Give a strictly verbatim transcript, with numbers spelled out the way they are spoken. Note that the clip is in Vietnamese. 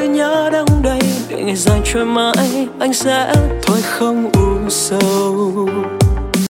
nỗi nhớ đong đầy để ngày dài trôi mãi anh sẽ thôi không u sầu.